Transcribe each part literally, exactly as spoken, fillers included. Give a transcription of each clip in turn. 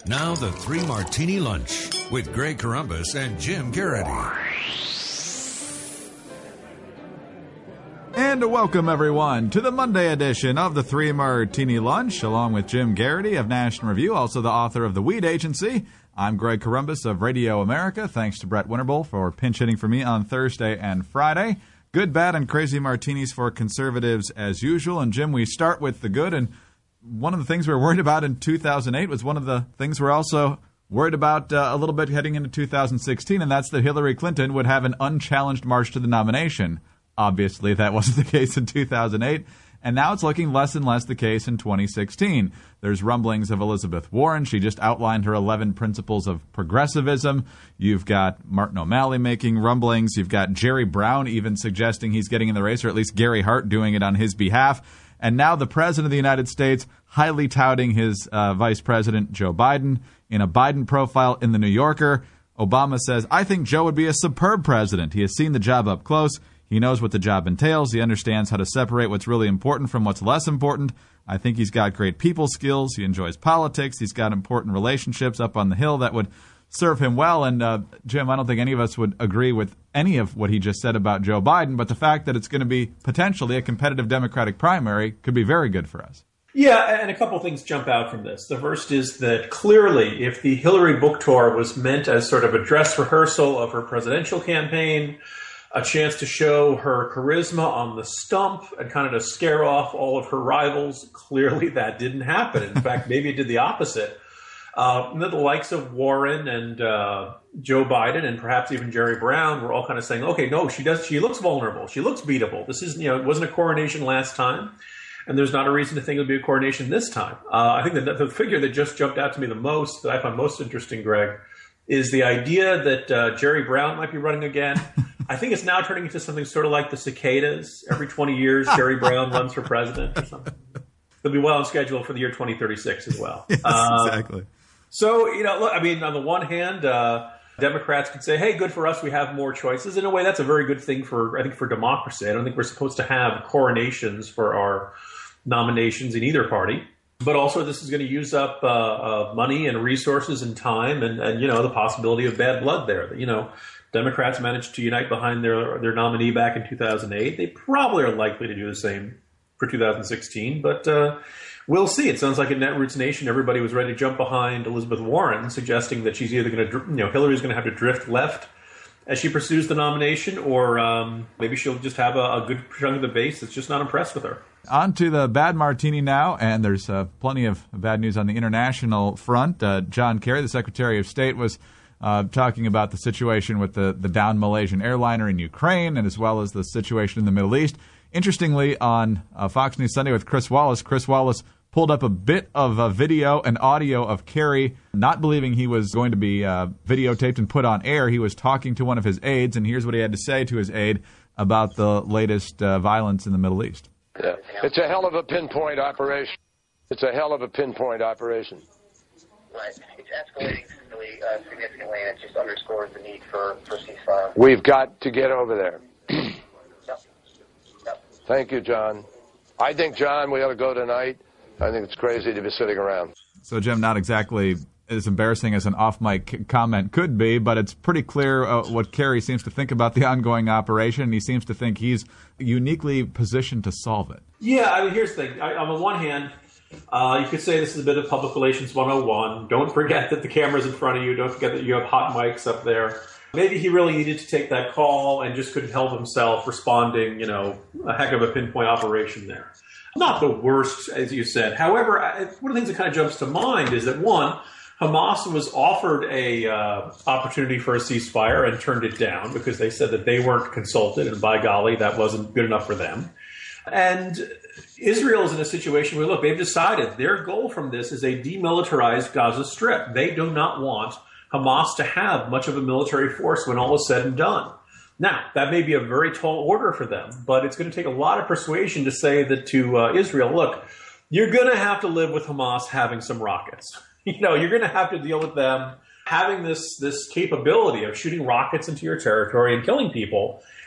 Now the Three Martini Lunch with Greg Corombos and Jim Garrity. And welcome, everyone, to the Monday edition of the Three Martini Lunch, along with Jim Garrity of National Review, also the author of The Weed Agency. I'm Greg Corombos of Radio America. Thanks to Brett Winterble for pinch hitting for me on Thursday and Friday. Good, bad, and crazy martinis for conservatives as usual. And, Jim, we start with the good. And one of the things we were worried about in two thousand eight was one of the things we're also worried about uh, a little bit heading into two thousand sixteen, and that's that Hillary Clinton would have an unchallenged march to the nomination. Obviously, that wasn't the case in two thousand eight, and now it's looking less and less the case in twenty sixteen. There's rumblings of Elizabeth Warren. She just outlined her eleven principles of progressivism. You've got Martin O'Malley making rumblings. You've got Jerry Brown even suggesting he's getting in the race, or at least Gary Hart doing it on his behalf. And now the President of the United States highly touting his uh, Vice President, Joe Biden. In a Biden profile in The New Yorker, Obama says, "I think Joe would be a superb president. He has seen the job up close. He knows what the job entails. He understands how to separate what's really important from what's less important. I think he's got great people skills. He enjoys politics. He's got important relationships up on the Hill that would serve him well." And, uh, Jim, I don't think any of us would agree with any of what he just said about Joe Biden, but the fact that it's going to be potentially a competitive Democratic primary could be very good for us. Yeah, and a couple of things jump out from this. The first is that clearly, if the Hillary book tour was meant as sort of a dress rehearsal of her presidential campaign, a chance to show her charisma on the stump and kind of to scare off all of her rivals, clearly that didn't happen. In fact, maybe it did the opposite. Uh, the likes of Warren and uh, Joe Biden and perhaps even Jerry Brown were all kind of saying, okay, no, she does. She looks vulnerable. She looks beatable. This is, you know, it wasn't a coronation last time, and there's not a reason to think it would be a coronation this time. Uh, I think that the figure that just jumped out to me the most, that I found most interesting, Greg, is the idea that uh, Jerry Brown might be running again. I think it's now turning into something sort of like the cicadas. Every twenty years, Jerry Brown runs for president or something. They'll be well on schedule for the year twenty thirty-six as well. Yes, um, exactly. So, you know, look, I mean, on the one hand, uh, Democrats could say, hey, good for us, we have more choices. In a way, that's a very good thing for, I think, for democracy. I don't think we're supposed to have coronations for our nominations in either party. But also, this is going to use up uh, uh, money and resources and time and, and, you know, the possibility of bad blood there. You know, Democrats managed to unite behind their their nominee back in two thousand eight. They probably are likely to do the same for two thousand sixteen, but uh, we'll see. It sounds like in Netroots Nation, everybody was ready to jump behind Elizabeth Warren, suggesting that she's either going to, you know, Hillary's going to have to drift left as she pursues the nomination, or um, maybe she'll just have a, a good chunk of the base that's just not impressed with her. On to the bad martini now, and there's uh, plenty of bad news on the international front. Uh, John Kerry, the Secretary of State, was uh, talking about the situation with the, the downed Malaysian airliner in Ukraine, and as well as the situation in the Middle East. Interestingly, on uh, Fox News Sunday with Chris Wallace, Chris Wallace pulled up a bit of a video and audio of Kerry not believing he was going to be uh, videotaped and put on air. He was talking to one of his aides, and here's what he had to say to his aide about the latest uh, violence in the Middle East. Yeah. It's a hell of a pinpoint operation. It's a hell of a pinpoint operation. Right. It's escalating really, uh, significantly, and it just underscores the need for, for ceasefire. We've got to get over there. Yep. Yep. Thank you, John. I think, John, we ought to go tonight. I think it's crazy to be sitting around. So, Jim, not exactly as embarrassing as an off-mic comment could be, but it's pretty clear uh, what Kerry seems to think about the ongoing operation. He seems to think he's uniquely positioned to solve it. Yeah, I mean, here's the thing. I, on the one hand, uh, you could say this is a bit of public relations one oh one. Don't forget that the camera's in front of you. Don't forget that you have hot mics up there. Maybe he really needed to take that call and just couldn't help himself responding, you know, a heck of a pinpoint operation there. Not the worst, as you said. However, one of the things that kind of jumps to mind is that, one, Hamas was offered a uh, opportunity for a ceasefire and turned it down because they said that they weren't consulted, and by golly, that wasn't good enough for them. And Israel is in a situation where, look, they've decided their goal from this is a demilitarized Gaza Strip. They do not want Hamas to have much of a military force when all is said and done. Now, that may be a very tall order for them, but it's going to take a lot of persuasion to say that to uh, Israel, look, you're going to have to live with Hamas having some rockets. You know, you're going to have to deal with them having this this capability of shooting rockets into your territory and killing people.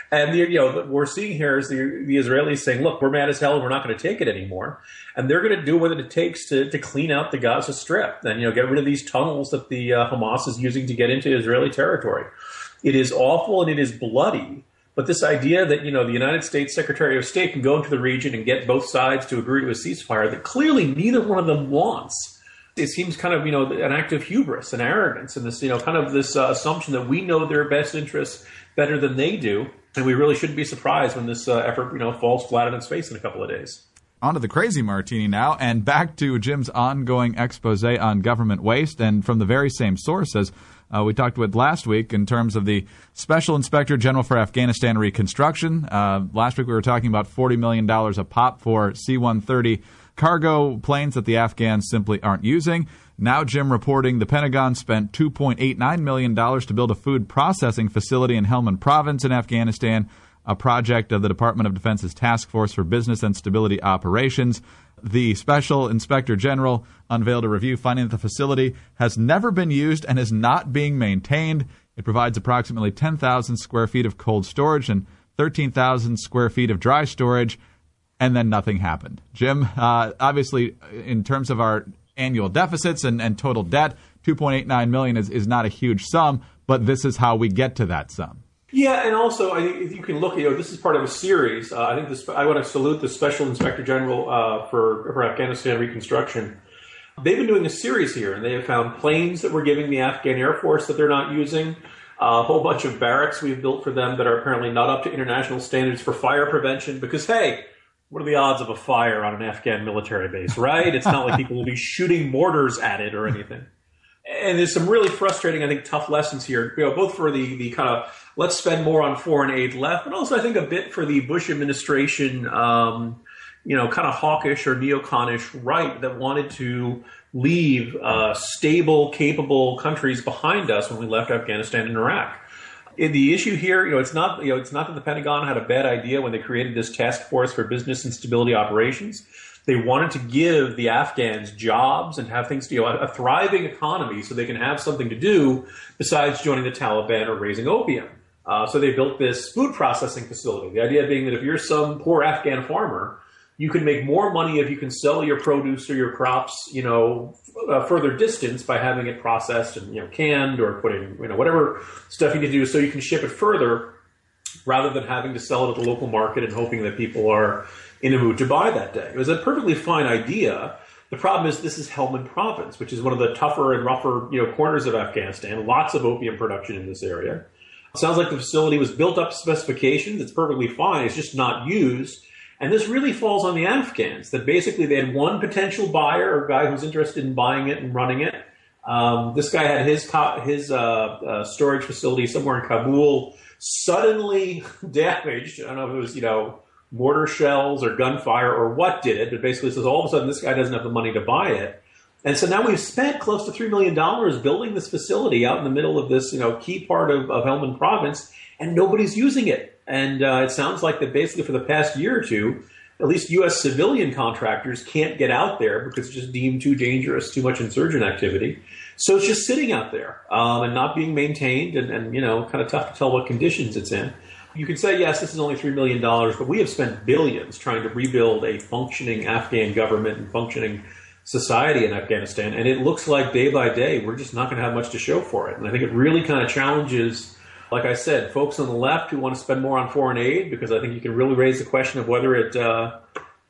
And the, you know, what we're seeing here is the, the Israelis saying, look, we're mad as hell and we're not going to take it anymore. And they're going to do what it takes to, to clean out the Gaza Strip and, you know, get rid of these tunnels that the uh, Hamas is using to get into Israeli territory. It is awful and it is bloody. But this idea that, you know, the United States Secretary of State can go into the region and get both sides to agree to a ceasefire that clearly neither one of them wants, it seems kind of, you know, an act of hubris and arrogance and this, you know, kind of this uh, assumption that we know their best interests better than they do. And we really shouldn't be surprised when this uh, effort, you know, falls flat on its face in a couple of days. On to the crazy martini now, and back to Jim's ongoing expose on government waste, and from the very same source as uh, we talked with last week in terms of the Special Inspector General for Afghanistan Reconstruction. Uh, last week we were talking about forty million dollars a pop for C one thirty cargo planes that the Afghans simply aren't using. Now Jim reporting the Pentagon spent two point eight nine million dollars to build a food processing facility in Helmand Province in Afghanistan, a project of the Department of Defense's Task Force for Business and Stability Operations. The Special Inspector General unveiled a review finding that the facility has never been used and is not being maintained. It provides approximately ten thousand square feet of cold storage and thirteen thousand square feet of dry storage, and then nothing happened. Jim, uh, obviously, in terms of our annual deficits and, and total debt, two point eight nine million dollars is, is not a huge sum, but this is how we get to that sum. Yeah, and also, I think if you can look, you know, this is part of a series. Uh, I think this, I want to salute the Special Inspector General uh, for, for Afghanistan Reconstruction. They've been doing a series here, and they have found planes that we're giving the Afghan Air Force that they're not using, uh, a whole bunch of barracks we've built for them that are apparently not up to international standards for fire prevention, because, hey, what are the odds of a fire on an Afghan military base, right? It's not like people will be shooting mortars at it or anything. And there's some really frustrating, I think, tough lessons here, you know, both for the, the kind of let's spend more on foreign aid left, but also I think a bit for the Bush administration, um, you know, kind of hawkish or neoconish right that wanted to leave uh, stable, capable countries behind us when we left Afghanistan and Iraq. In the issue here, you know, it's not, you know, it's not that the Pentagon had a bad idea when they created this task force for business and stability operations. They wanted to give the Afghans jobs and have things, you know, a, a thriving economy so they can have something to do besides joining the Taliban or raising opium. Uh, so they built this food processing facility. The idea being that if you're some poor Afghan farmer, you can make more money if you can sell your produce or your crops, you know, a further distance by having it processed and, you know, canned or put in, you know, whatever stuff you need to do so you can ship it further rather than having to sell it at the local market and hoping that people are in a mood to buy that day. It was a perfectly fine idea. The problem is this is Helmand Province, which is one of the tougher and rougher, you know, corners of Afghanistan. Lots of opium production in this area. It sounds like the facility was built up to specifications. It's perfectly fine. It's just not used. And this really falls on the Afghans, that basically they had one potential buyer or guy who's interested in buying it and running it. Um, this guy had his his uh, uh, storage facility somewhere in Kabul suddenly damaged. I don't know if it was, you know, mortar shells or gunfire or what did it, but basically it says all of a sudden this guy doesn't have the money to buy it. And so now we've spent close to three million dollars building this facility out in the middle of this, you know, key part of, of Helmand Province, and nobody's using it. And uh, it sounds like that basically for the past year or two, at least U S civilian contractors can't get out there because it's just deemed too dangerous, too much insurgent activity. So it's just sitting out there um, and not being maintained and, and, you know, kind of tough to tell what conditions it's in. You could say, yes, this is only three million dollars, but we have spent billions trying to rebuild a functioning Afghan government and functioning society in Afghanistan. And it looks like day by day, we're just not going to have much to show for it. And I think it really kind of challenges, like I said, folks on the left who want to spend more on foreign aid, because I think you can really raise the question of whether it uh,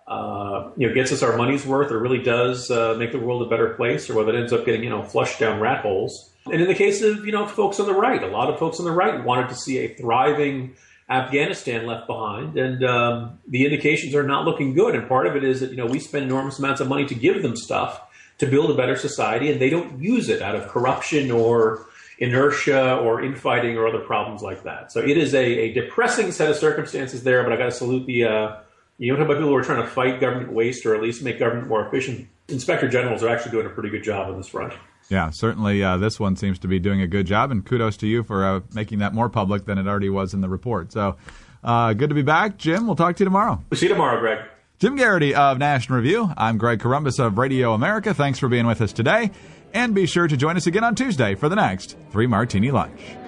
uh, you know, gets us our money's worth or really does uh, make the world a better place, or whether it ends up getting, you know, flushed down rat holes. And in the case of, you know, folks on the right, a lot of folks on the right wanted to see a thriving Afghanistan left behind, and um, the indications are not looking good. And part of it is that, you know, we spend enormous amounts of money to give them stuff to build a better society, and they don't use it out of corruption or inertia or infighting or other problems like that. So it is a, a depressing set of circumstances there, but I got to salute the, uh, you know, talk about people who are trying to fight government waste or at least make government more efficient. Inspector generals are actually doing a pretty good job on this front. Yeah, certainly uh, this one seems to be doing a good job, and kudos to you for uh, making that more public than it already was in the report. So uh, good to be back. Jim, we'll talk to you tomorrow. We'll see you tomorrow, Greg. Jim Garrity of National Review. I'm Greg Corombos of Radio America. Thanks for being with us today. And be sure to join us again on Tuesday for the next Three Martini Lunch.